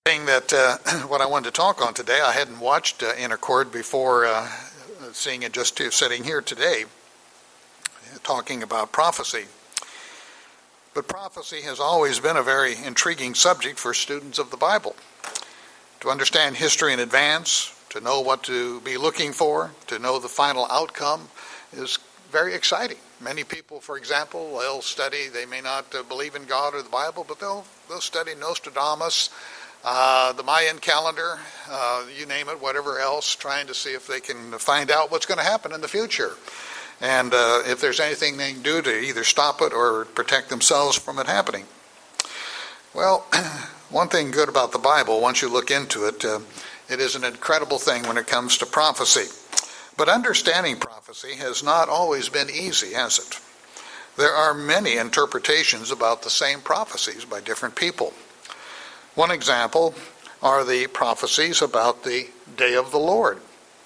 Being that what I wanted to talk on today, I hadn't watched In Accord before seeing it just sitting here today, talking about prophecy. But prophecy has always been a very intriguing subject for students of the Bible. To understand history in advance, to know what to be looking for, to know the final outcome is very exciting. Many people, for example, they'll study, they may not believe in God or the Bible, but they'll study Nostradamus, the Mayan calendar, you name it, whatever else, trying to see if they can find out what's going to happen in the future. And if there's anything they can do to either stop it or protect themselves from it happening. Well, one thing good about the Bible, once you look into it, it is an incredible thing when it comes to prophecy. But understanding prophecy has not always been easy, has it? There are many interpretations about the same prophecies by different people. One example are the prophecies about the day of the Lord.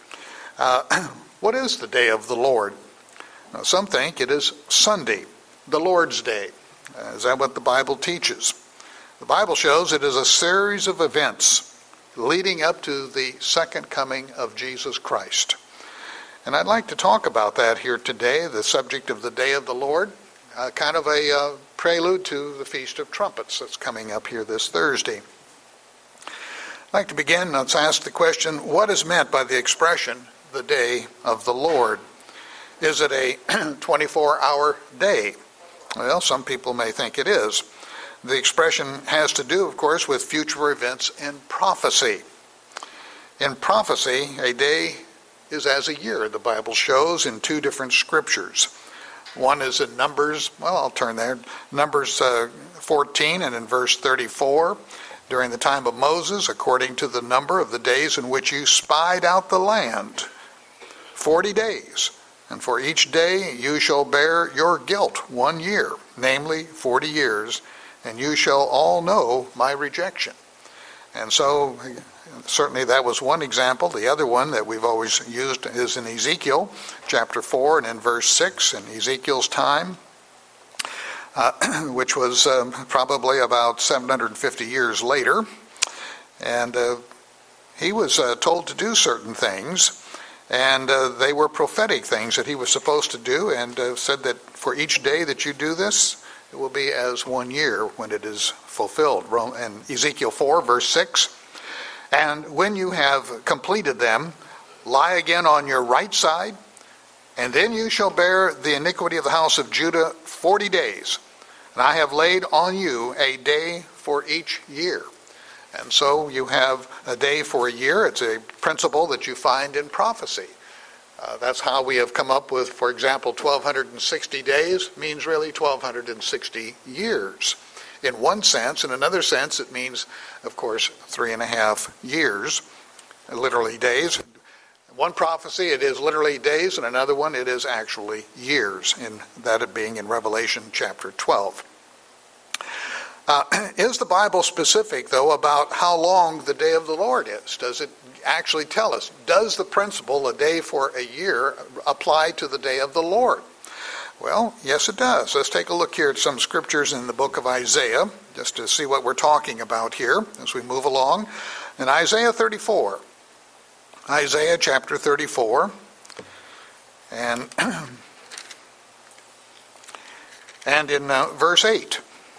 What is the day of the Lord? Now, some think it is Sunday, the Lord's Day. Is that what the Bible teaches? The Bible shows it is a series of events leading up to the second coming of Jesus Christ. And I'd like to talk about that here today, the subject of the day of the Lord, kind of a prelude to the Feast of Trumpets that's coming up here this Thursday. I'd like to begin, let's ask the question, what is meant by the expression, the day of the Lord? Is it a 24-hour day? Well, some people may think it is. The expression has to do, of course, with future events in prophecy. In prophecy, a day is as a year, the Bible shows in two different scriptures. One is in Numbers, well, I'll turn there, Numbers 14 and in verse 34. During the time of Moses, according to the number of the days in which you spied out the land, 40 days. And for each day you shall bear your guilt 1 year, namely 40 years, and you shall all know my rejection. And so, certainly that was one example. The other one that we've always used is in Ezekiel, chapter 4 and in verse 6, in Ezekiel's time, which was probably about 750 years later. And he was told to do certain things, and they were prophetic things that he was supposed to do, and said that for each day that you do this, it will be as 1 year when it is fulfilled. And Ezekiel 4, verse 6, and when you have completed them, lie again on your right side, and then you shall bear the iniquity of the house of Judah 40 days. And I have laid on you a day for each year. And so you have a day for a year. It's a principle that you find in prophecy. That's how we have come up with, for example, 1,260 days means really 1,260 years. In one sense. In another sense, it means, of course, 3.5 years, literally days. One prophecy, it is literally days, and another one, it is actually years, in that it being in Revelation chapter 12. Is the Bible specific, though, about how long the day of the Lord is? Does it actually tell us? Does the principle, a day for a year, apply to the day of the Lord? Well, yes, it does. Let's take a look here at some scriptures in the book of Isaiah, just to see what we're talking about here as we move along. In Isaiah 34, Isaiah chapter 34, and in verse 8,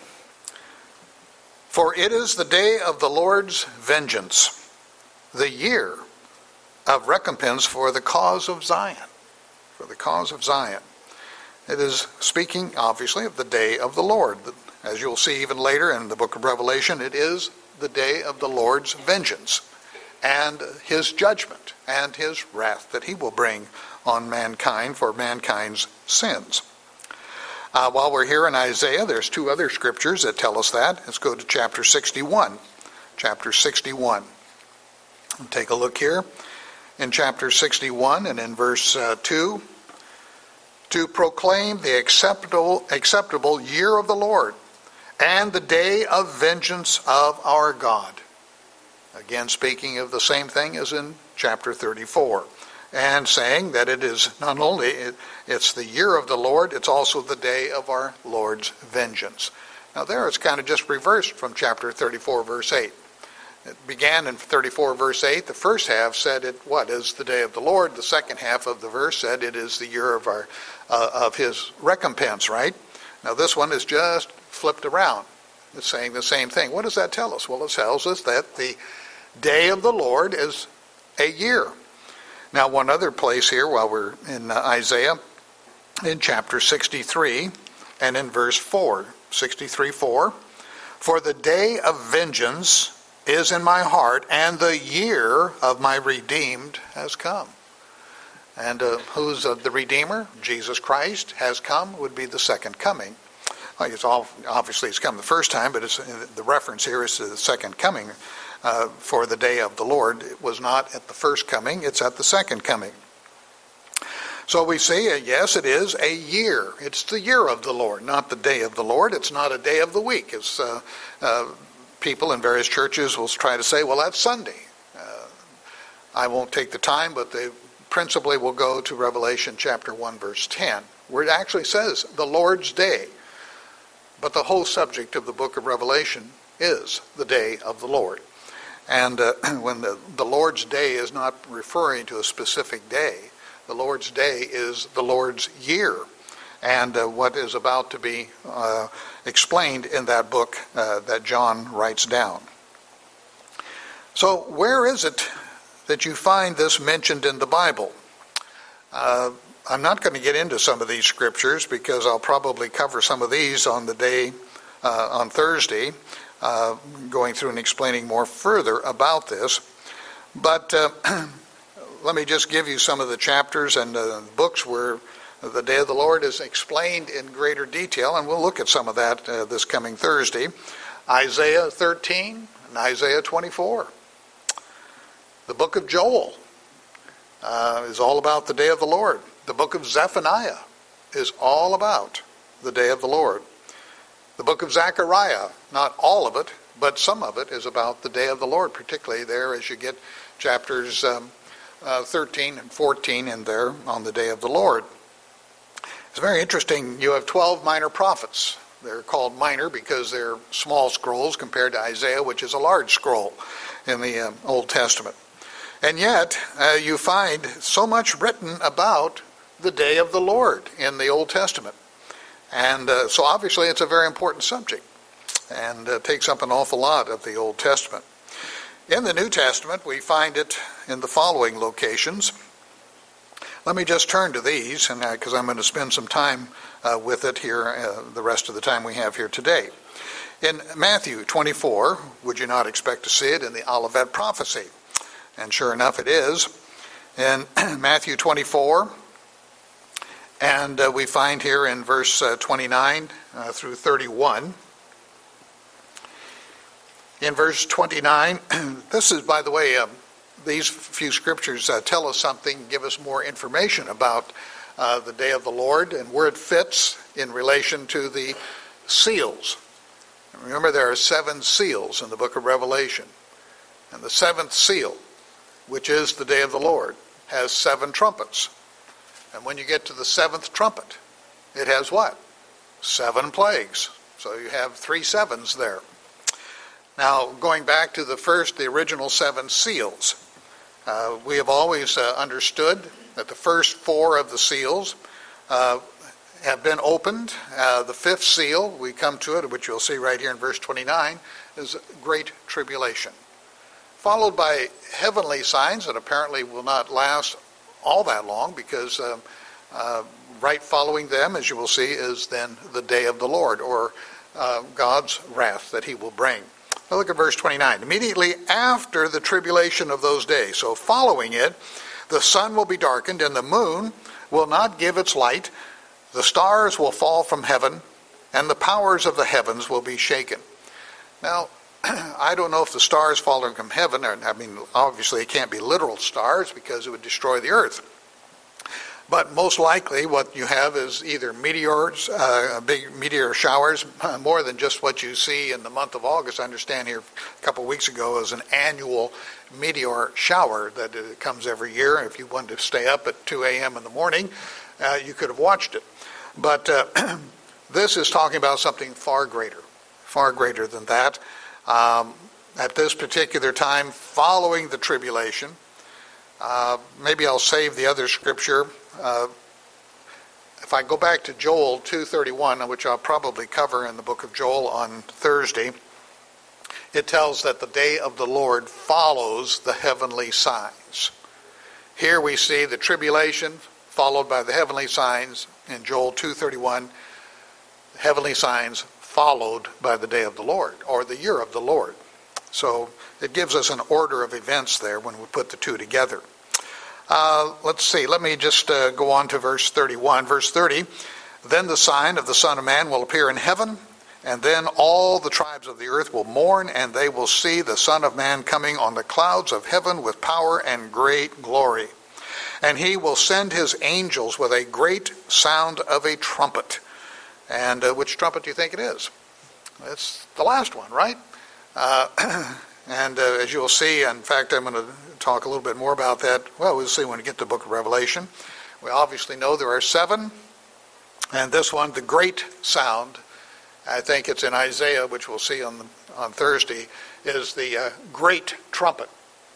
for it is the day of the Lord's vengeance, the year of recompense for the cause of Zion. For the cause of Zion. It is speaking, obviously, of the day of the Lord. As you'll see even later in the book of Revelation, it is the day of the Lord's vengeance and his judgment and his wrath that he will bring on mankind for mankind's sins. While we're here in Isaiah, there's two other scriptures that tell us that. Let's go to chapter 61. Chapter 61. Take a look here. In chapter 61 and in verse 2, to proclaim the acceptable year of the Lord and the day of vengeance of our God. Again, speaking of the same thing as in chapter 34. And saying that it is not only, it's the year of the Lord, it's also the day of our Lord's vengeance. Now there it's kind of just reversed from chapter 34, verse 8. It began in 34 verse 8. The first half said it is the day of the Lord. The second half of the verse said it is the year of his recompense, right? Now this one is just flipped around. It's saying the same thing. What does that tell us? Well, it tells us that the day of the Lord is a year. Now, one other place here, while we're in Isaiah, in chapter 63, and in verse 4, 63:4, for the day of vengeance is in my heart, and the year of my redeemed has come. And who's the Redeemer? Jesus Christ has come, would be the second coming. Obviously it's come the first time, but the reference here is to the second coming. For the day of the Lord, it was not at the first coming, it's at the second coming. So we see, yes, it is a year. It's the year of the Lord, not the day of the Lord. It's not a day of the week. As people in various churches will try to say, well, that's Sunday. I won't take the time, but they principally will go to Revelation chapter 1, verse 10, where it actually says the Lord's day. But the whole subject of the book of Revelation is the day of the Lord. And when the Lord's day is not referring to a specific day, the Lord's day is the Lord's year, and what is about to be explained in that book that John writes down. So where is it that you find this mentioned in the Bible? I'm not going to get into some of these scriptures because I'll probably cover some of these on the day on Thursday, going through and explaining more further about this. But let me just give you some of the chapters and books where the day of the Lord is explained in greater detail, and we'll look at some of that this coming Thursday. Isaiah 13 and Isaiah 24. The book of Joel is all about the day of the Lord. The book of Zephaniah is all about the day of the Lord. The book of Zechariah, not all of it, but some of it is about the day of the Lord, particularly there as you get chapters 13 and 14 in there on the day of the Lord. It's very interesting. You have 12 minor prophets. They're called minor because they're small scrolls compared to Isaiah, which is a large scroll in the Old Testament. And yet, you find so much written about the day of the Lord in the Old Testament. And so obviously it's a very important subject and takes up an awful lot of the Old Testament. In the New Testament, we find it in the following locations. Let me just turn to these, and because I'm going to spend some time with it here the rest of the time we have here today. In Matthew 24, would you not expect to see it in the Olivet prophecy? And sure enough, it is. In Matthew 24, and we find here in verse 29 through 31. In verse 29, this is, by the way, these few scriptures tell us something, give us more information about the day of the Lord and where it fits in relation to the seals. Remember, there are 7 seals in the book of Revelation. And the 7th seal, which is the day of the Lord, has 7 trumpets. And when you get to the 7th trumpet, it has what? 7 plagues. So you have 3 sevens there. Now, going back to the original 7 seals, we have always understood that the first 4 of the seals have been opened. The 5th seal, we come to it, which you'll see right here in verse 29, is Great Tribulation, followed by heavenly signs that apparently will not last all that long, because right following them, as you will see, is then the day of the Lord, or God's wrath that he will bring. Now look at verse 29. Immediately after the tribulation of those days, so following it, the sun will be darkened, and the moon will not give its light. The stars will fall from heaven, and the powers of the heavens will be shaken. Now, I don't know if the stars falling from heaven, obviously it can't be literal stars because it would destroy the earth. But most likely what you have is either meteors, big meteor showers, more than just what you see in the month of August. I understand here a couple of weeks ago is an annual meteor shower that comes every year. If you wanted to stay up at 2 a.m. in the morning, you could have watched it. But this is talking about something far greater than that. at this particular time following the tribulation. Maybe I'll save the other scripture. If I go back to Joel 2:31, which I'll probably cover in the book of Joel on Thursday, it tells that the day of the Lord follows the heavenly signs. Here we see the tribulation followed by the heavenly signs. In Joel 2:31, heavenly signs followed by the day of the Lord, or the year of the Lord. So it gives us an order of events there when we put the two together. Let's see, let me just go on to verse 31. Verse 30, then the sign of the Son of Man will appear in heaven, and then all the tribes of the earth will mourn, and they will see the Son of Man coming on the clouds of heaven with power and great glory. And he will send his angels with a great sound of a trumpet. And which trumpet do you think it is? It's the last one, right? And as you'll see, in fact, I'm going to talk a little bit more about that. Well, we'll see when we get to the book of Revelation. We obviously know there are 7. And this one, the great sound, I think it's in Isaiah, which we'll see on Thursday, is the great trumpet.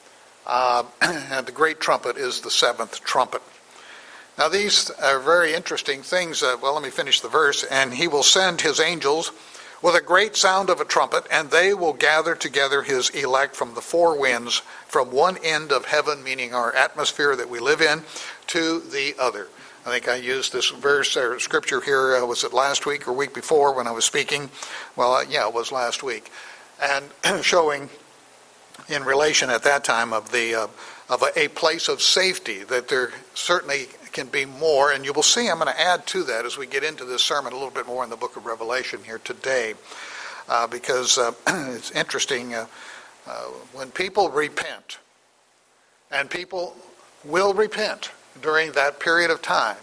And the great trumpet is the 7th trumpet. Now these are very interesting things. Well, let me finish the verse. And he will send his angels with a great sound of a trumpet, and they will gather together his elect from the 4 winds, from one end of heaven, meaning our atmosphere that we live in, to the other. I think I used this verse or scripture here, was it last week or week before when I was speaking? Well, yeah, it was last week. And showing in relation at that time of a place of safety, that there certainly can be more, and you will see I'm going to add to that as we get into this sermon a little bit more in the book of Revelation here today, because it's interesting when people repent, and people will repent during that period of time,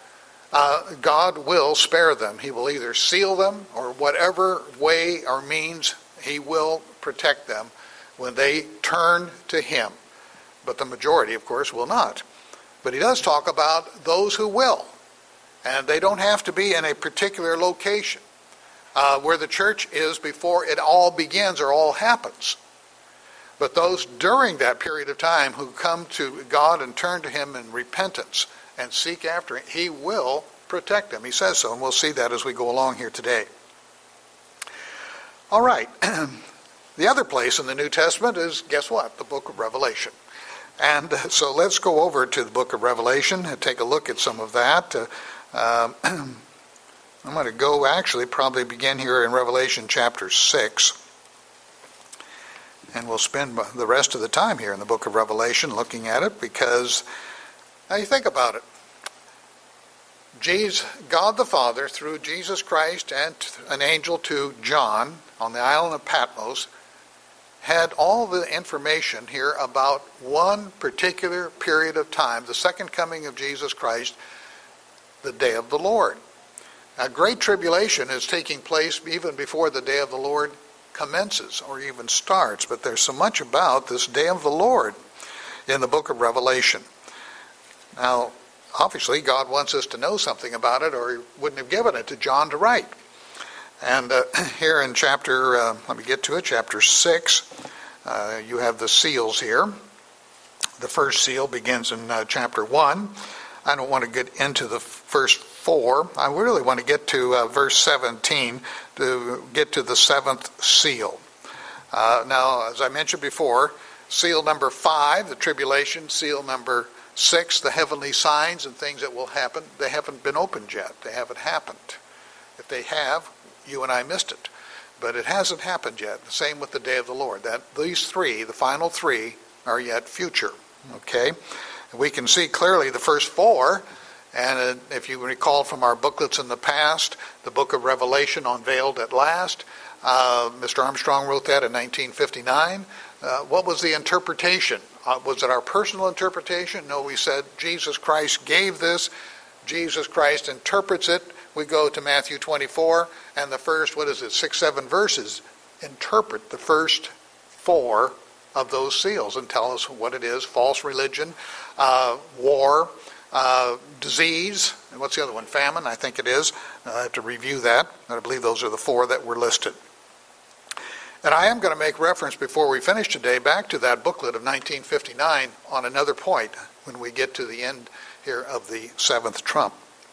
God will spare them. He will either seal them, or whatever way or means, he will protect them when they turn to him. But the majority, of course, will not. But he does talk about those who will. And they don't have to be in a particular location where the church is before it all begins or all happens. But those during that period of time who come to God and turn to him in repentance and seek after him, he will protect them. He says so, and we'll see that as we go along here today. All right. The other place in the New Testament is, guess what? The book of Revelation. And so let's go over to the book of Revelation and take a look at some of that. I'm going to go probably begin here in Revelation chapter 6. And we'll spend the rest of the time here in the book of Revelation looking at it, because now you think about it. God the Father, through Jesus Christ and an angel to John on the island of Patmos, had all the information here about one particular period of time, the second coming of Jesus Christ, the day of the Lord. A great tribulation is taking place even before the day of the Lord commences or even starts, but there's so much about this day of the Lord in the book of Revelation. Now, obviously, God wants us to know something about it, or he wouldn't have given it to John to write. And here in chapter, let me get to it, chapter 6, you have the seals here. The first seal begins in chapter 1. I don't want to get into the first 4. I really want to get to verse 17 to get to the 7th seal. Now, as I mentioned before, seal number 5, the tribulation, seal number 6, the heavenly signs and things that will happen, they haven't been opened yet. They haven't happened. If they have, you and I missed it. But it hasn't happened yet. The same with the day of the Lord. These 3, the final 3, are yet future. Okay? We can see clearly the first 4, and if you recall from our booklets in the past, the book of Revelation unveiled at last. Mr. Armstrong wrote that in 1959. What was the interpretation? Was it our personal interpretation? No, we said Jesus Christ gave this. Jesus Christ interprets it. We go to Matthew 24, and the first, 6, 7 verses interpret the first 4 of those seals and tell us what it is: false religion, war, disease, and what's the other one? Famine, I think it is. I have to review that. I believe those are the 4 that were listed. And I am going to make reference before we finish today back to that booklet of 1959 on another point when we get to the end here of the seventh trump.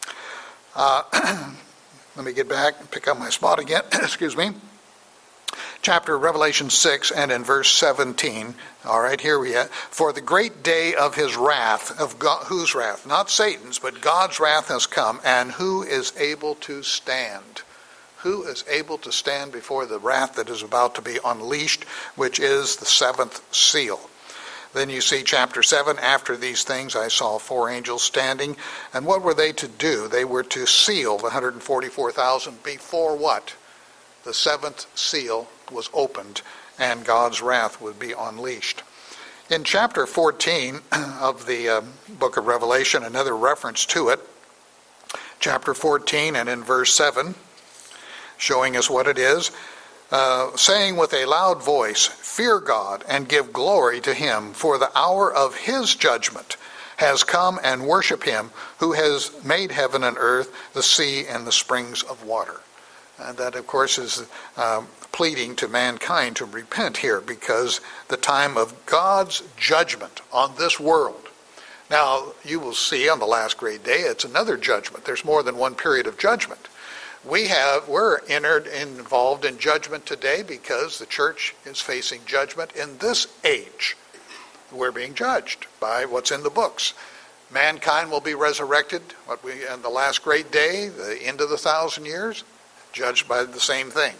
Let me get back and pick up my spot again. Excuse me. Chapter Revelation 6 and in verse 17. All right, here we are. For the great day of his wrath, of God, whose wrath? Not Satan's, but God's wrath has come. And who is able to stand? Who is able to stand before the wrath that is about to be unleashed, which is the seventh seal? Then you see chapter 7, after these things I saw four angels standing. And what were they to do? They were to seal the 144,000 before what? The seventh seal was opened and God's wrath would be unleashed. In chapter 14 of the book of Revelation, another reference to it, chapter 14 and in verse 7, showing us what it is, saying with a loud voice, fear God and give glory to him, for the hour of his judgment has come, and worship him who has made heaven and earth, the sea, and the springs of water. And that, of course, is pleading to mankind to repent here, because the time of God's judgment on this world. Now, you will see on the last great day, it's another judgment. There's more than one period of judgment. We're involved in judgment today because the church is facing judgment in this age. We're being judged by what's in the books. Mankind will be resurrected in the last great day, the end of the 1,000 years, judged by the same thing.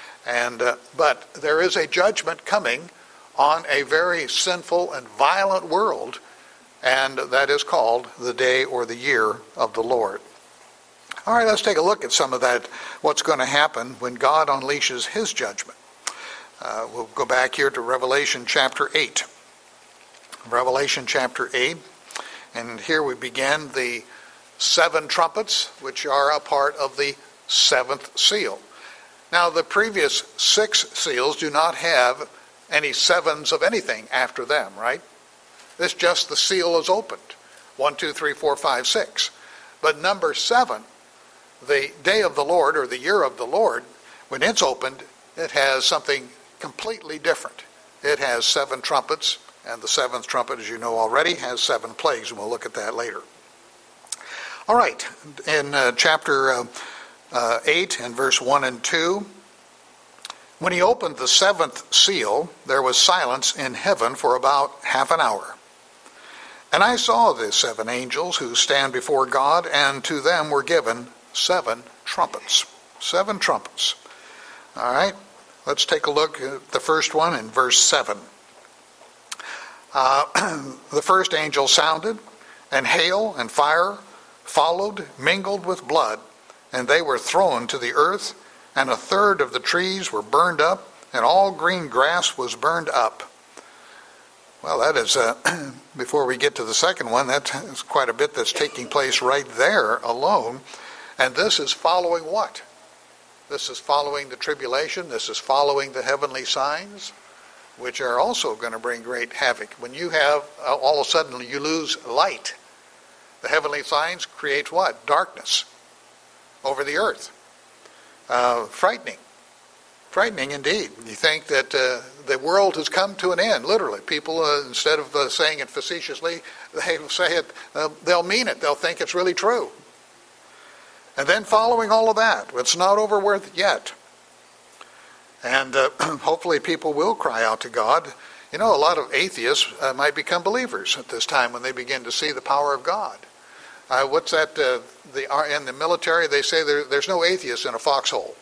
But there is a judgment coming on a very sinful and violent world, and that is called the day or the year of the Lord. All right, let's take a look at some of that, what's going to happen when God unleashes his judgment. We'll go back here to Revelation chapter 8. Revelation chapter 8, and here we begin the seven trumpets, which are a part of the seventh seal. Now, the previous six seals do not have any sevens of anything after them, right? It's just the seal is opened. 1, 2, 3, 4, 5, 6. But number 7, the day of the Lord, or the year of the Lord, when it's opened, it has something completely different. It has 7 trumpets, and the seventh trumpet, as you know already, has 7 plagues, and we'll look at that later. All right, in chapter 8 and verse 1 and 2, when he opened the seventh seal, there was silence in heaven for about half an hour. And I saw the 7 angels who stand before God, and to them were given 7 trumpets. 7 trumpets. All right, let's take a look at the first one in verse 7. The first angel sounded, and hail and fire followed, mingled with blood, and they were thrown to the earth, and 1/3 of the trees were burned up, and all green grass was burned up. Well, that is, before we get to the second one, that's quite a bit that's taking place right there alone. And this is following what? This is following the tribulation. This is following the heavenly signs, which are also going to bring great havoc. When you have, all of a sudden, you lose light. The heavenly signs create what? Darkness over the earth. Frightening. Frightening indeed. You think that the world has come to an end, literally. People, instead of saying it facetiously, they say it, they'll mean it. They'll think it's really true. And then following all of that, it's not over with yet. And hopefully people will cry out to God. You know, a lot of atheists might become believers at this time when they begin to see the power of God. What's that? In the military, they say there's no atheists in a foxhole.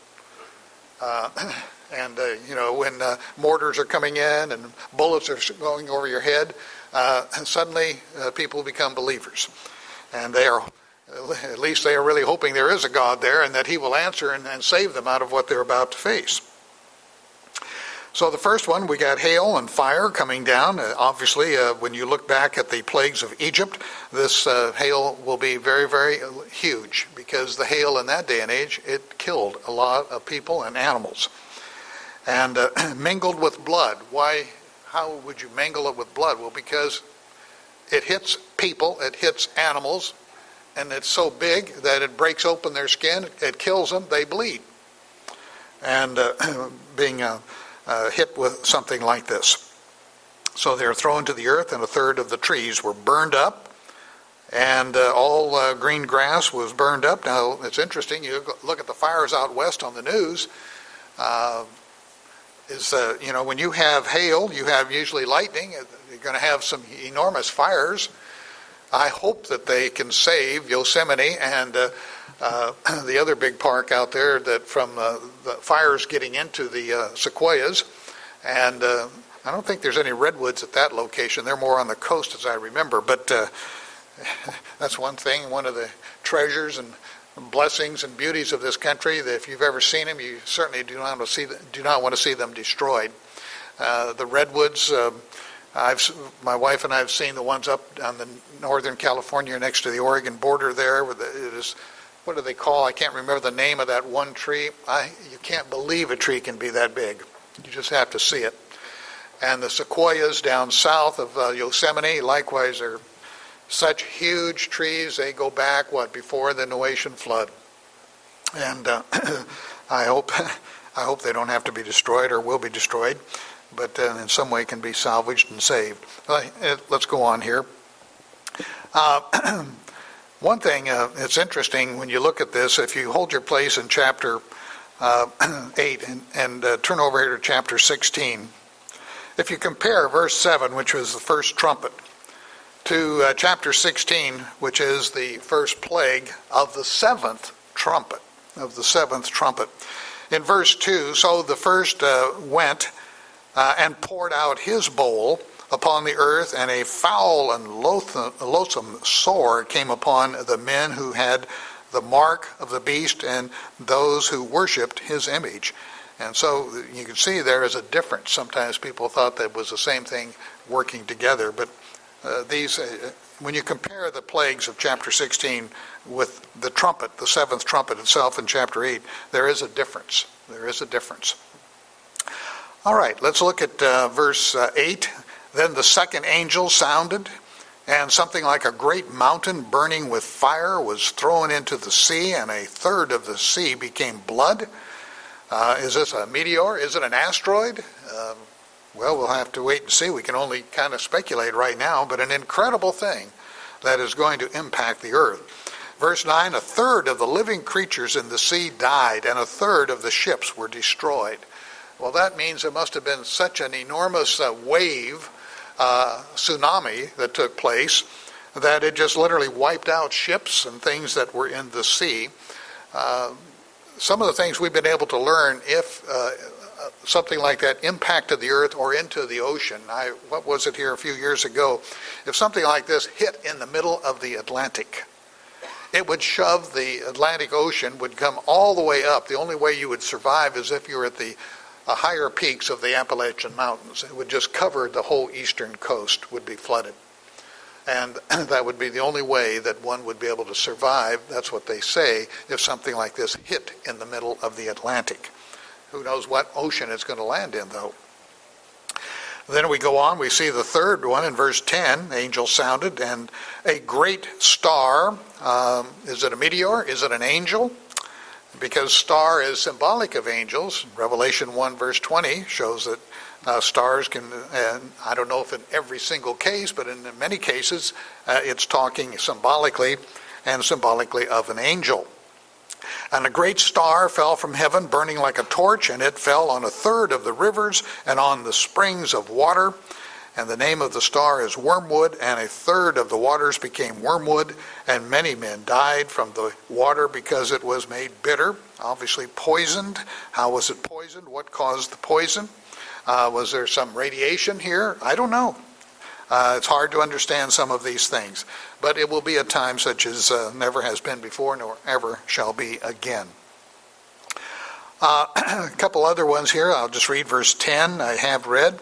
You know, when mortars are coming in and bullets are going over your head, suddenly people become believers. And at least they are really hoping there is a God there and that he will answer and save them out of what they're about to face. So the first one, we got hail and fire coming down. Obviously, when you look back at the plagues of Egypt, this hail will be very, very huge, because the hail in that day and age, it killed a lot of people and animals. And mingled with blood. Why? How would you mingle it with blood? Well, because it hits people, it hits animals, and it's so big that it breaks open their skin, it kills them, they bleed. And being hit with something like this. So they're thrown to the earth, and a third of the trees were burned up, and all green grass was burned up. Now, it's interesting, you look at the fires out west on the news, when you have hail, you have usually lightning, you're going to have some enormous fires. I hope that they can save Yosemite and the other big park out there that from the fires getting into the sequoias. And I don't think there's any redwoods at that location. They're more on the coast, as I remember. But that's one thing, one of the treasures and blessings and beauties of this country, that if you've ever seen them, you certainly do not want to see them destroyed. The redwoods, my wife and I have seen the ones up on the northern California next to the Oregon border there. It is, what do they call? I can't remember the name of that one tree. You can't believe a tree can be that big. You just have to see it. And the sequoias down south of Yosemite, likewise, are such huge trees. They go back, before the Noachian flood. And I hope they don't have to be destroyed or will be destroyed, but in some way can be salvaged and saved. Let's go on here. One thing, it's interesting when you look at this, if you hold your place in chapter 8 and turn over here to chapter 16, if you compare verse 7, which was the first trumpet, to chapter 16, which is the first plague of the seventh trumpet, in verse 2, so the first went and poured out his bowl upon the earth, and a foul and loathsome sore came upon the men who had the mark of the beast and those who worshipped his image. And so you can see there is a difference. Sometimes people thought that was the same thing working together, but when you compare the plagues of chapter 16 with the trumpet, the seventh trumpet itself in chapter 8, there is a difference. All right, let's look at verse 8. Then the second angel sounded, and something like a great mountain burning with fire was thrown into the sea, and a third of the sea became blood. Is this a meteor? Is it an asteroid? Well, we'll have to wait and see. We can only kind of speculate right now, but an incredible thing that is going to impact the earth. Verse 9, a third of the living creatures in the sea died, and a third of the ships were destroyed. Well, that means there must have been such an enormous wave, tsunami that took place, that it just literally wiped out ships and things that were in the sea. Some of the things we've been able to learn, if something like that impacted the earth or into the ocean. What was it here a few years ago? If something like this hit in the middle of the Atlantic, it would shove the Atlantic Ocean, would come all the way up. The only way you would survive is if you were at the higher peaks of the Appalachian Mountains. It would just cover the whole eastern coast, would be flooded. And that would be the only way that one would be able to survive, that's what they say, if something like this hit in the middle of the Atlantic. Who knows what ocean it's going to land in, though. Then we go on, we see the third one in verse 10, angel sounded, and a great star, is it a meteor? Is it an angel? Because star is symbolic of angels. Revelation 1 verse 20 shows that stars can, and I don't know if in every single case, but in many cases, it's talking symbolically of an angel. And a great star fell from heaven, burning like a torch, and it fell on a third of the rivers and on the springs of water. And the name of the star is Wormwood, and a third of the waters became wormwood, and many men died from the water because it was made bitter, obviously poisoned. How was it poisoned? What caused the poison? Was there some radiation here? I don't know. It's hard to understand some of these things. But it will be a time such as never has been before, nor ever shall be again. A couple other ones here. I'll just read verse 10. I have read.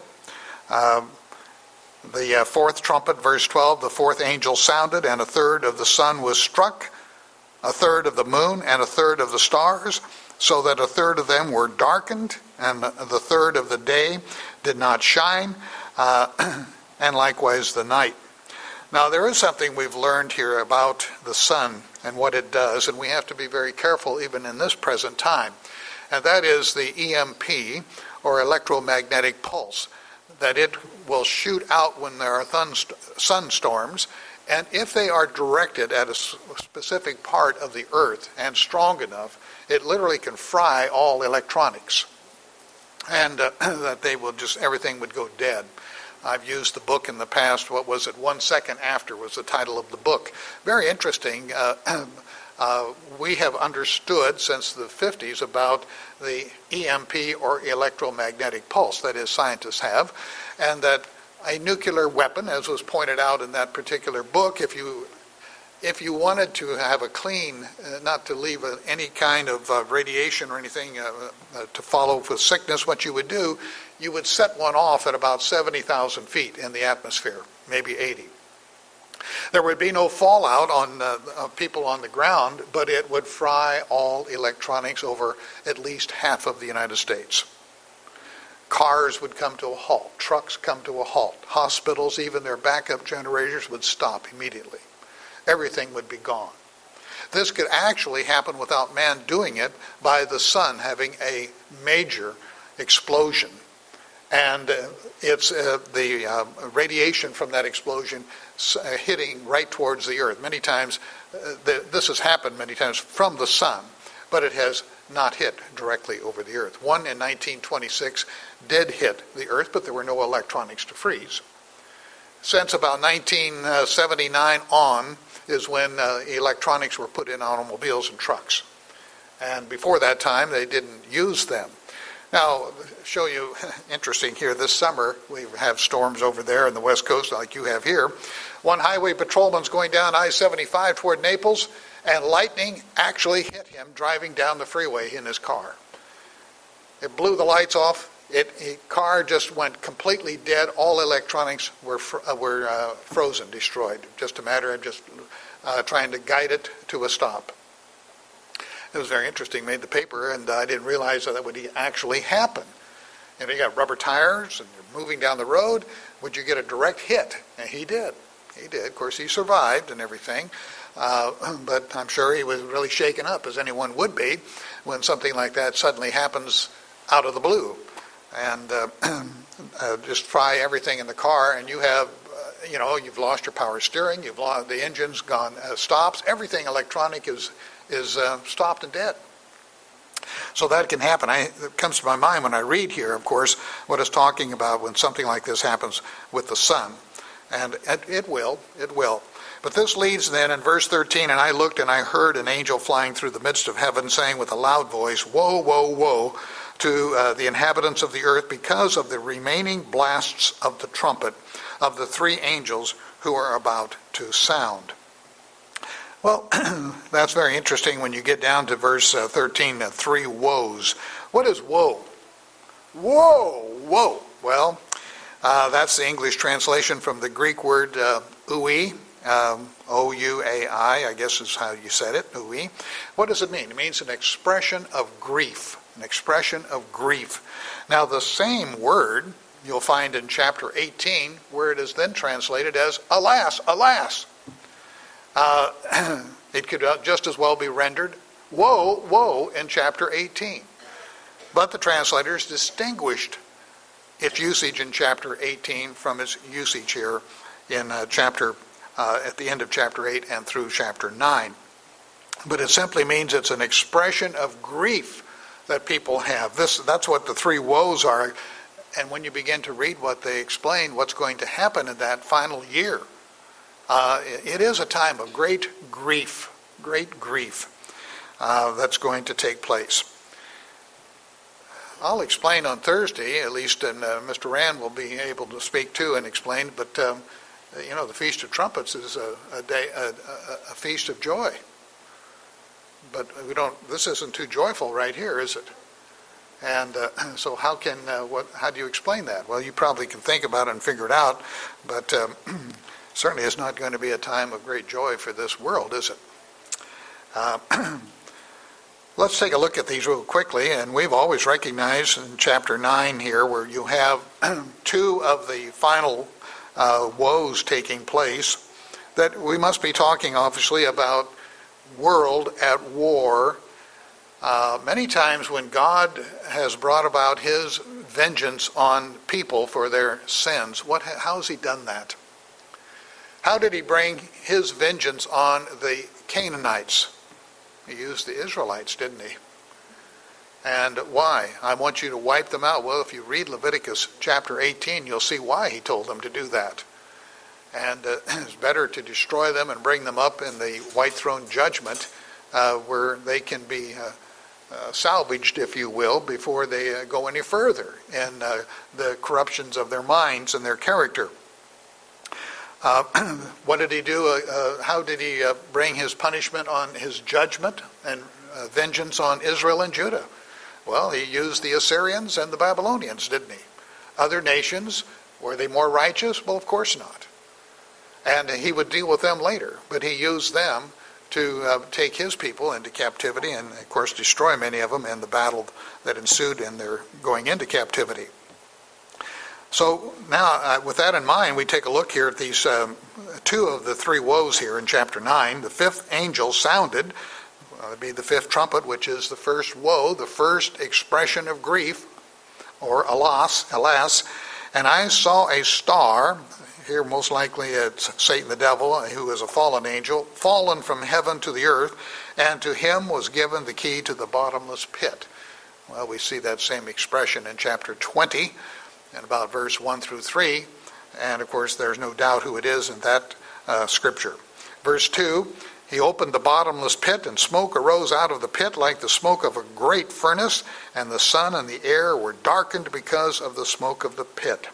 The fourth trumpet, verse 12, the fourth angel sounded, and a third of the sun was struck, a third of the moon, and a third of the stars, so that a third of them were darkened, and the third of the day did not shine, and likewise the night. Now, there is something we've learned here about the sun and what it does, and we have to be very careful even in this present time. And that is the EMP, or electromagnetic pulse that it will shoot out when there are sunstorms, and if they are directed at a specific part of the earth and strong enough, it literally can fry all electronics, and that they will just, everything would go dead. I've used the book in the past. What was it? 1 Second After was the title of the book. Very interesting. We have understood since the 50s about the EMP, or electromagnetic pulse, that is, scientists have, and that a nuclear weapon, as was pointed out in that particular book, if you wanted to have a clean, not to leave any kind of radiation or anything to follow with sickness, what you would do, you would set one off at about 70,000 feet in the atmosphere, maybe 80. There would be no fallout on people on the ground, but it would fry all electronics over at least half of the United States. Cars would come to a halt, trucks come to a halt, hospitals, even their backup generators would stop immediately. Everything would be gone. This could actually happen without man doing it, by the sun having a major explosion. And it's the radiation from that explosion hitting right towards the earth. Many times, this has happened many times from the sun, but it has not hit directly over the earth. One in 1926 did hit the earth, but there were no electronics to freeze. Since about 1979 on is when electronics were put in automobiles and trucks. And before that time, they didn't use them. Now, show you, interesting here, this summer we have storms over there in the West Coast like you have here. One highway patrolman's going down I-75 toward Naples, and lightning actually hit him driving down the freeway in his car. It blew the lights off. Car just went completely dead. All electronics were frozen, destroyed. Just a matter of just trying to guide it to a stop. It was very interesting, made the paper, and I didn't realize that would actually happen. And you got rubber tires, and you're moving down the road. Would you get a direct hit? And he did. He did. Of course, he survived and everything. But I'm sure he was really shaken up, as anyone would be, when something like that suddenly happens out of the blue. And just fry everything in the car, and you have, you've lost your power steering, the engine's gone, stops, everything electronic is stopped and dead. So that can happen. It comes to my mind when I read here, of course, what it's talking about when something like this happens with the sun. And it will. But this leads then in verse 13, and I looked and I heard an angel flying through the midst of heaven, saying with a loud voice, Woe, woe, woe to the inhabitants of the earth, because of the remaining blasts of the trumpet of the three angels who are about to sound. Well, that's very interesting when you get down to verse 13, three woes. What is woe? Woe. Well, that's the English translation from the Greek word ouai, O-U-A-I, I guess is how you said it, ouai. What does it mean? It means an expression of grief, an expression of grief. Now, the same word you'll find in chapter 18, where it is then translated as alas, alas. It could just as well be rendered woe, woe in chapter 18. But the translators distinguished its usage in chapter 18 from its usage here in at the end of chapter 8 and through chapter 9. But it simply means it's an expression of grief that people have. That's what the three woes are. And when you begin to read what they explain, what's going to happen in that final year, it is a time of great grief that's going to take place. I'll explain on Thursday, at least, and Mr. Rand will be able to speak too and explain, but the Feast of Trumpets is a feast of joy. But this isn't too joyful right here, is it? And so how do you explain that? Well, you probably can think about it and figure it out, but certainly it's not going to be a time of great joy for this world, is it? Let's take a look at these real quickly, and we've always recognized in chapter 9 here, where you have two of the final woes taking place, that we must be talking obviously about world at war. Many times when God has brought about his vengeance on people for their sins. How has he done that? How did he bring his vengeance on the Canaanites? He used the Israelites, didn't he? And why? I want you to wipe them out. Well, if you read Leviticus chapter 18, you'll see why he told them to do that. And it's better to destroy them and bring them up in the white throne judgment where they can be salvaged, if you will, before they go any further in the corruptions of their minds and their character. What did he do? How did he bring his punishment on his judgment and vengeance on Israel and Judah? Well, he used the Assyrians and the Babylonians, didn't he? Other nations, were they more righteous? Well, of course not. And he would deal with them later, but he used them to take his people into captivity and, of course, destroy many of them in the battle that ensued in their going into captivity. So now, with that in mind, we take a look here at these two of the three woes here in chapter 9. The fifth angel sounded, it'd be the fifth trumpet, which is the first woe, the first expression of grief, or alas, and I saw a star. Here, most likely, it's Satan the devil, who is a fallen angel, fallen from heaven to the earth, and to him was given the key to the bottomless pit. Well, we see that same expression in chapter 20, and about verse 1 through 3, and of course, there's no doubt who it is in that scripture. Verse 2, he opened the bottomless pit, and smoke arose out of the pit like the smoke of a great furnace, and the sun and the air were darkened because of the smoke of the pit.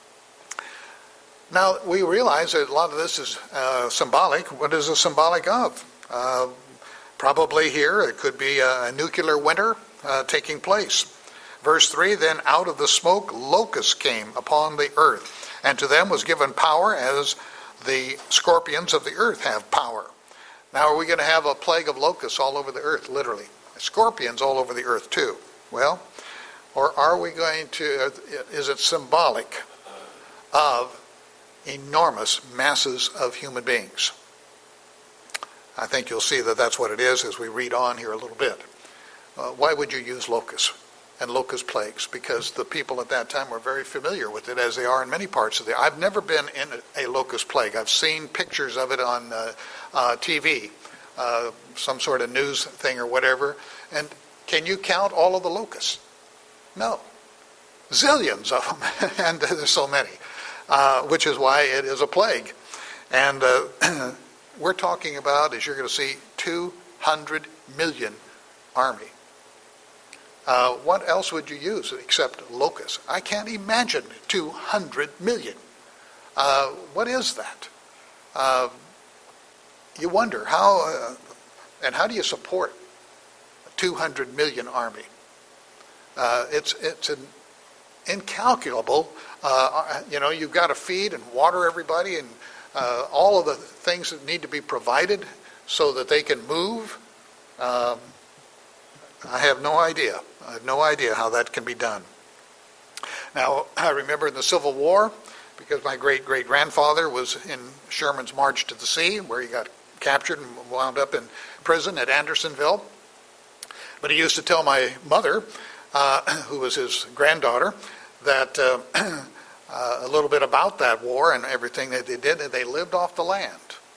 Now, we realize that a lot of this is symbolic. What is it symbolic of? Probably here, it could be a nuclear winter taking place. Verse 3, then out of the smoke locusts came upon the earth, and to them was given power as the scorpions of the earth have power. Now, are we going to have a plague of locusts all over the earth, literally? Scorpions all over the earth, too. Well, or are we going to, is it symbolic of enormous masses of human beings? I think you'll see that that's what it is as we read on here a little bit. Why would you use locusts and locust plagues? Because the people at that time were very familiar with it, as they are in many parts of the... I've never been in a locust plague. I've seen pictures of it on TV, some sort of news thing or whatever. And can you count all of the locusts? No. Zillions of them, and there's so many. Which is why it is a plague. And we're talking about, as you're going to see, 200 million army. What else would you use except locusts? I can't imagine 200 million. What is that? You wonder how, and how do you support a 200 million army? It's an incalculable. You've got to feed and water everybody and all of the things that need to be provided so that they can move. I have no idea. I have no idea how that can be done. Now, I remember in the Civil War, because my great-great-grandfather was in Sherman's March to the Sea, where he got captured and wound up in prison at Andersonville. But he used to tell my mother, who was his granddaughter, that a little bit about that war and everything that they did. They lived off the land.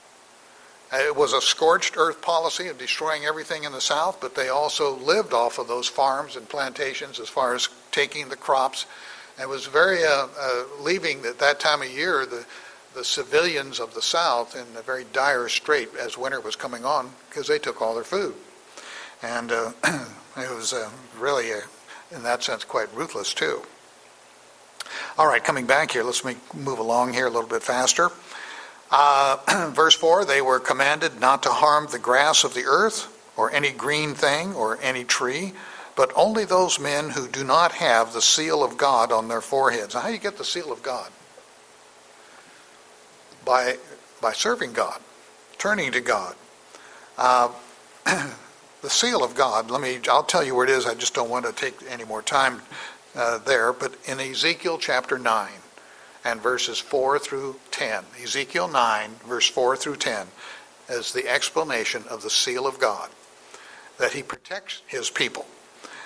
It was a scorched earth policy of destroying everything in the South, but they also lived off of those farms and plantations as far as taking the crops. It was very leaving at that time of year the civilians of the South in a very dire strait as winter was coming on, because they took all their food. And it was really, in that sense, quite ruthless too. All right, coming back here, let's move along here a little bit faster. Verse 4, they were commanded not to harm the grass of the earth, or any green thing, or any tree, but only those men who do not have the seal of God on their foreheads. Now, how do you get the seal of God? By serving God, turning to God. The seal of God, I'll tell you where it is, I just don't want to take any more time there, but in Ezekiel chapter 9 and verses 4 through 10, Ezekiel 9, verse 4 through 10, is the explanation of the seal of God, that he protects his people.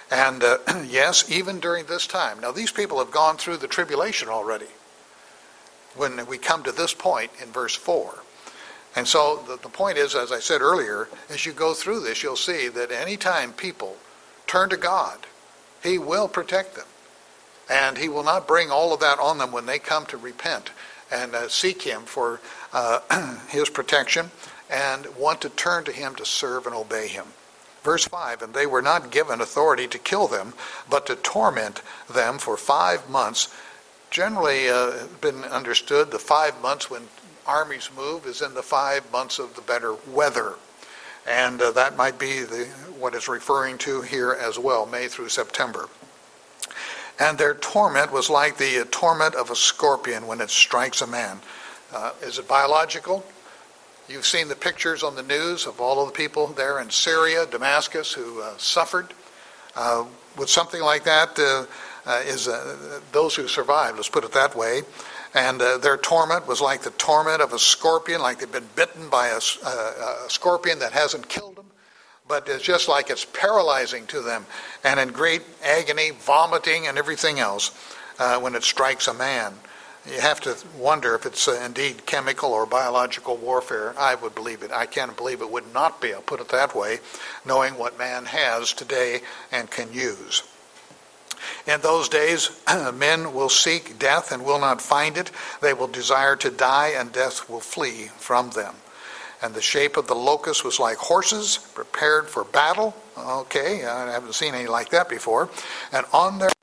And yes, even during this time. Now, these people have gone through the tribulation already when we come to this point in verse 4. And so the point is, as I said earlier, as you go through this, you'll see that any time people turn to God, he will protect them. And he will not bring all of that on them when they come to repent and seek him for his protection and want to turn to him to serve and obey him. Verse 5, and they were not given authority to kill them, but to torment them for 5 months. Generally been understood, the 5 months when armies move is in the 5 months of the better weather. And that might be what it's referring to here as well, May through September. And their torment was like the torment of a scorpion when it strikes a man. Is it biological? You've seen the pictures on the news of all of the people there in Syria, Damascus, who suffered. With something like that, those who survived, let's put it that way, and their torment was like the torment of a scorpion, like they've been bitten by a scorpion that hasn't killed them, but it's just like it's paralyzing to them, and in great agony, vomiting, and everything else when it strikes a man. You have to wonder if it's indeed chemical or biological warfare. I would believe it. I can't believe it would not be, I'll put it that way, knowing what man has today and can use. In those days, men will seek death and will not find it. They will desire to die, and death will flee from them. And the shape of the locust was like horses prepared for battle. Okay, I haven't seen any like that before. And on their...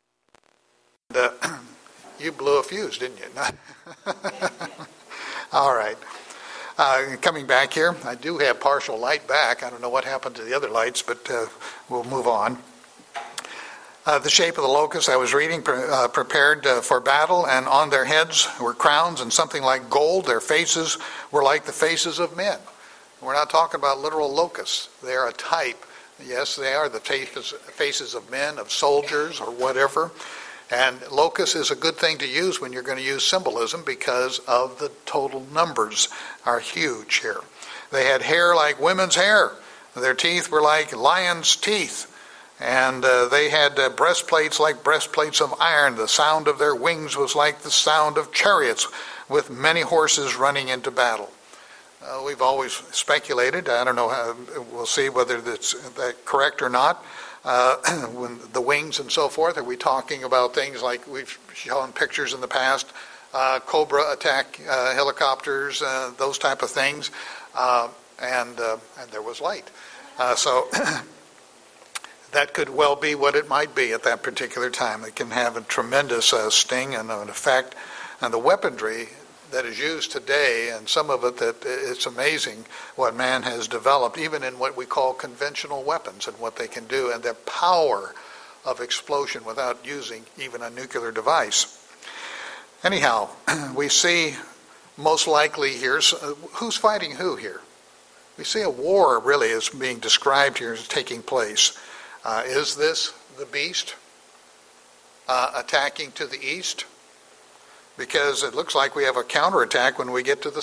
you blew a fuse, didn't you? All right. Coming back here, I do have partial light back. I don't know what happened to the other lights, but we'll move on. The shape of the locust I was reading, prepared for battle, and on their heads were crowns and something like gold. Their faces were like the faces of men. We're not talking about literal locusts. They are a type. Yes, they are the faces of men, of soldiers, or whatever. And locust is a good thing to use when you're going to use symbolism because of the total numbers are huge here. They had hair like women's hair. Their teeth were like lions' teeth. And they had breastplates like breastplates of iron. The sound of their wings was like the sound of chariots with many horses running into battle. We've always speculated, I don't know how, we'll see whether that's correct or not, when the wings and so forth, are we talking about things like we've shown pictures in the past, Cobra attack helicopters, those type of things, and there was light. So that could well be what it might be at that particular time. It can have a tremendous sting and an effect. And the weaponry that is used today, and some of it that it's amazing what man has developed, even in what we call conventional weapons and what they can do, and their power of explosion without using even a nuclear device. Anyhow, we see most likely here, who's fighting who here? We see a war really is being described here as taking place. Is this the beast attacking to the east? Because it looks like we have a counterattack when we get to the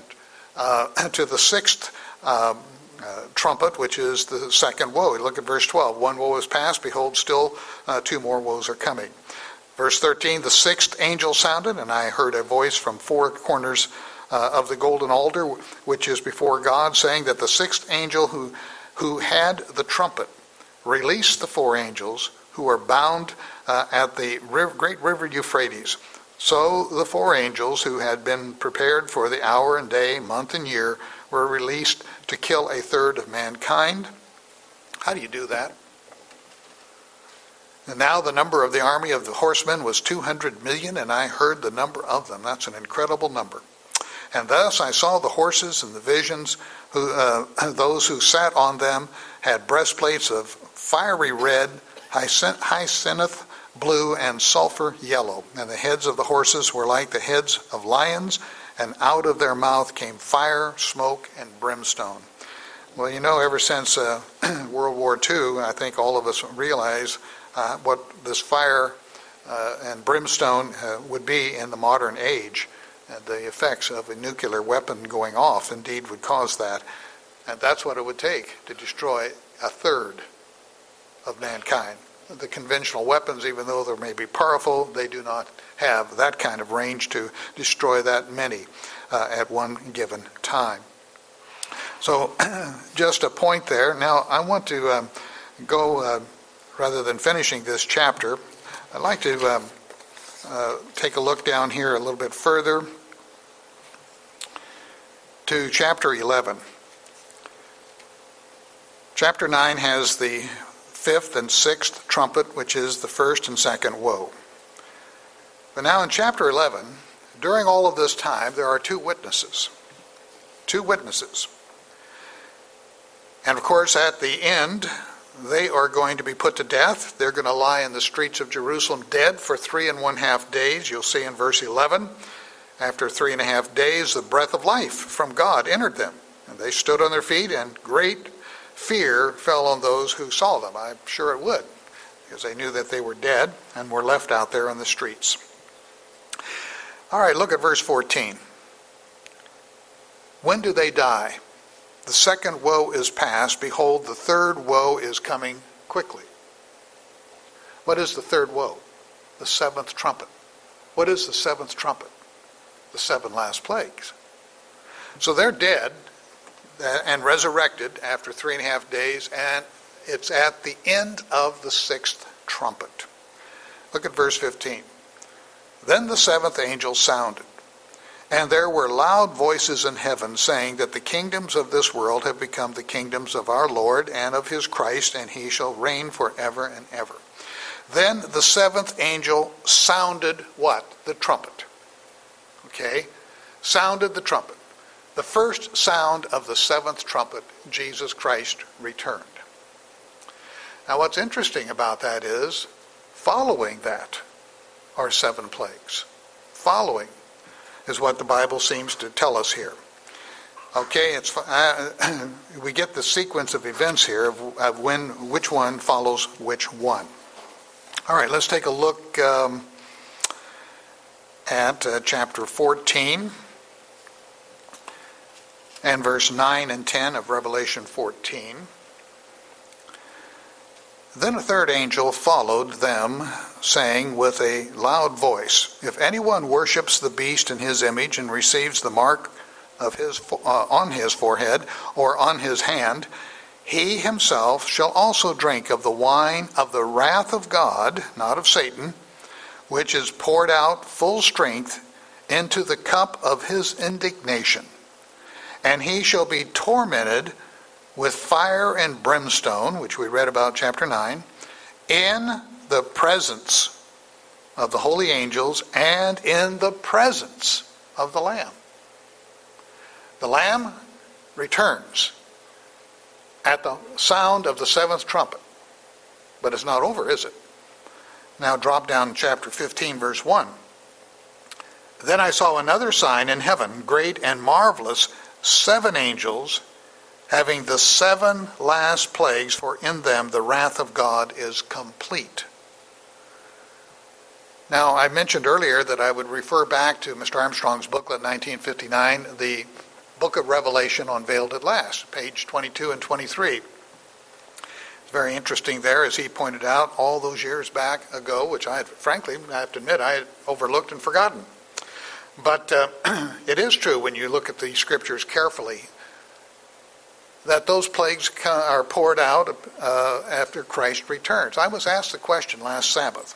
sixth trumpet, which is the second woe. Look at verse 12. One woe is past, behold, still 2 more woes are coming. Verse 13, the sixth angel sounded, and I heard a voice from 4 corners of the golden altar, which is before God, saying that the sixth angel who had the trumpet released the 4 angels who are bound at the great river Euphrates. So the 4 angels who had been prepared for the hour and day, month and year, were released to kill 1/3 of mankind. How do you do that? And now the number of the army of the horsemen was 200 million, and I heard the number of them. That's an incredible number. And thus I saw the horses and the visions, those who sat on them had breastplates of fiery red, hyacinth blue, and sulfur yellow. And the heads of the horses were like the heads of lions, and out of their mouth came fire, smoke, and brimstone. Well, you know, ever since World War II, I think all of us realize what this fire and brimstone would be in the modern age. And the effects of a nuclear weapon going off indeed would cause that. And that's what it would take to destroy 1/3 of mankind. The conventional weapons, even though they may be powerful, they do not have that kind of range to destroy that many at one given time. So just a point there. Now I want to go, rather than finishing this chapter, I'd like to take a look down here a little bit further to chapter 11. Chapter 9 has the fifth and sixth trumpet, which is the first and second woe. But now in chapter 11, during all of this time, there are two witnesses. Two witnesses. And of course, at the end, they are going to be put to death. They're going to lie in the streets of Jerusalem dead for 3.5 days. You'll see in verse 11, after 3.5 days, the breath of life from God entered them. And they stood on their feet, and great fear fell on those who saw them. I'm sure it would, because they knew that they were dead and were left out there on the streets. All right, look at verse 14. When do they die? The second woe is past. Behold, the third woe is coming quickly. What is the third woe? The seventh trumpet. What is the seventh trumpet? The seven last plagues. So they're dead and resurrected after 3.5 days, and it's at the end of the sixth trumpet. Look at verse 15. Then the seventh angel sounded, and there were loud voices in heaven saying that the kingdoms of this world have become the kingdoms of our Lord and of his Christ, and he shall reign forever and ever. Then the seventh angel sounded what? The trumpet. Okay? Sounded the trumpet. The first sound of the seventh trumpet, Jesus Christ returned. Now what's interesting about that is, following that are 7 plagues. Following is what the Bible seems to tell us here. Okay, we get the sequence of events here of which one follows which one. All right, let's take a look at chapter 14 and verse 9 and 10 of Revelation 14. Then a third angel followed them, saying with a loud voice, if anyone worships the beast in his image and receives the mark of his on his forehead or on his hand, he himself shall also drink of the wine of the wrath of God, not of Satan, which is poured out full strength into the cup of his indignation. And he shall be tormented with fire and brimstone, which we read about chapter 9, in the presence of the holy angels and in the presence of the Lamb. The Lamb returns at the sound of the seventh trumpet. But it's not over, is it? Now drop down to chapter 15, verse 1. Then I saw another sign in heaven, great and marvelous, 7 angels, having the 7 last plagues, for in them the wrath of God is complete. Now, I mentioned earlier that I would refer back to Mr. Armstrong's booklet, 1959, the Book of Revelation Unveiled at Last, page 22 and 23. It's very interesting there, as he pointed out all those years back ago, which I have to admit, I had overlooked and forgotten. But it is true when you look at the scriptures carefully that those plagues are poured out after Christ returns. I was asked the question last Sabbath,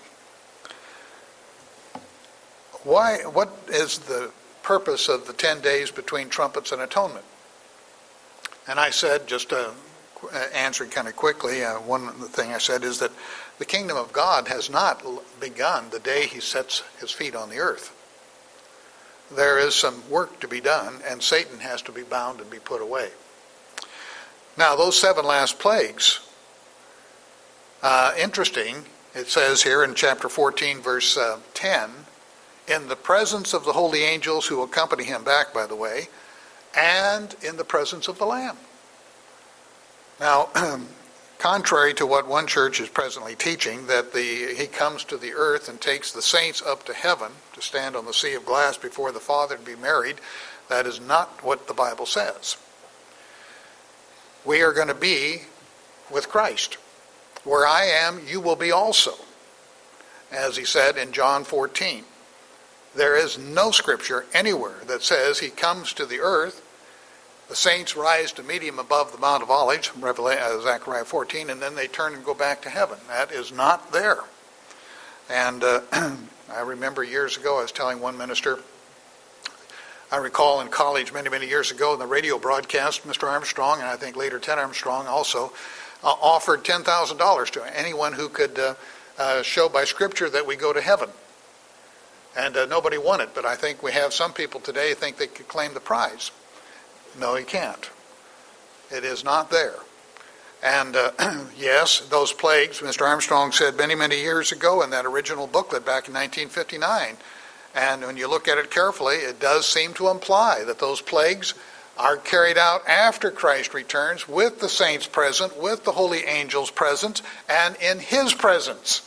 what is the purpose of the 10 days between trumpets and atonement? And I said, just answering kind of quickly, one thing I said is that the kingdom of God has not begun the day he sets his feet on the earth. There is some work to be done, and Satan has to be bound and be put away. Now, those 7 last plagues, interesting, it says here in chapter 14, verse 10, in the presence of the holy angels who accompany him back, by the way, and in the presence of the Lamb. Now, contrary to what one church is presently teaching, that he comes to the earth and takes the saints up to heaven to stand on the sea of glass before the Father and be married, that is not what the Bible says. We are going to be with Christ. Where I am, you will be also, as he said in John 14. There is no scripture anywhere that says he comes to the earth, the saints rise to meet him above the Mount of Olives, Zechariah 14, and then they turn and go back to heaven. That is not there. And I remember years ago, I was telling one minister, I recall in college many, many years ago in the radio broadcast, Mr. Armstrong, and I think later Ted Armstrong also, offered $10,000 to anyone who could show by Scripture that we go to heaven. And nobody won it, but I think we have some people today think they could claim the prize. No, you can't. It is not there. And yes, those plagues, Mr. Armstrong said many, many years ago in that original booklet back in 1959, and when you look at it carefully, it does seem to imply that those plagues are carried out after Christ returns with the saints present, with the holy angels present, and in his presence.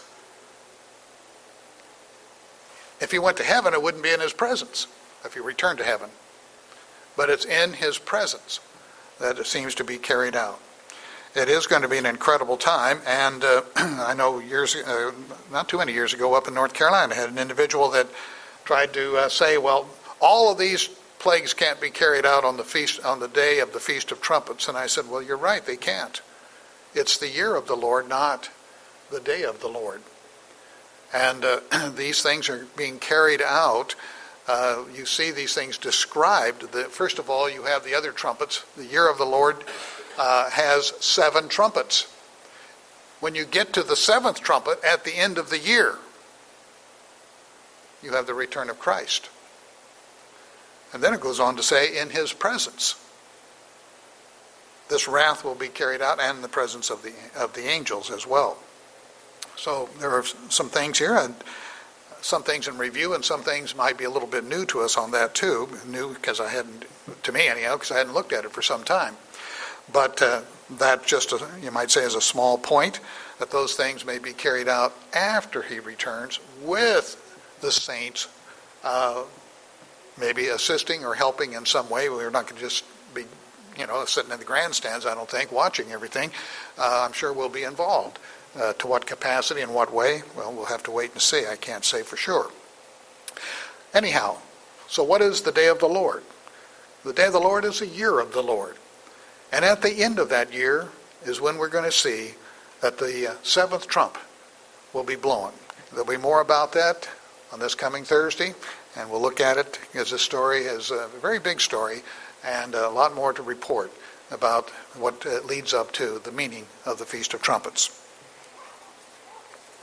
If he went to heaven, it wouldn't be in his presence if he returned to heaven. But it's in his presence that it seems to be carried out. It is going to be an incredible time, and I know not too many years ago up in North Carolina, I had an individual that tried to say, well, all of these plagues can't be carried out on the day of the Feast of Trumpets. And I said, well, you're right, they can't. It's the year of the Lord, not the day of the Lord. And these things are being carried out. You see these things described. First of all, you have the other trumpets. The year of the Lord has 7 trumpets. When you get to the 7th trumpet at the end of the year, you have the return of Christ. And then it goes on to say, in his presence. This wrath will be carried out, and in the presence of the angels as well. So there are some things here, and some things in review, and some things might be a little bit new to us on that too. New because to me anyhow, because I hadn't looked at it for some time. But that just, you might say, is a small point, that those things may be carried out after he returns with the saints maybe assisting or helping in some way. We're not going to just be, sitting in the grandstands, I don't think, watching everything. I'm sure we'll be involved. To what capacity and what way? Well, we'll have to wait and see. I can't say for sure. Anyhow, so what is the day of the Lord? The day of the Lord is the year of the Lord. And at the end of that year is when we're going to see that the 7th trump will be blown. There'll be more about that on this coming Thursday, and we'll look at it because this story is a very big story and a lot more to report about what leads up to the meaning of the Feast of Trumpets.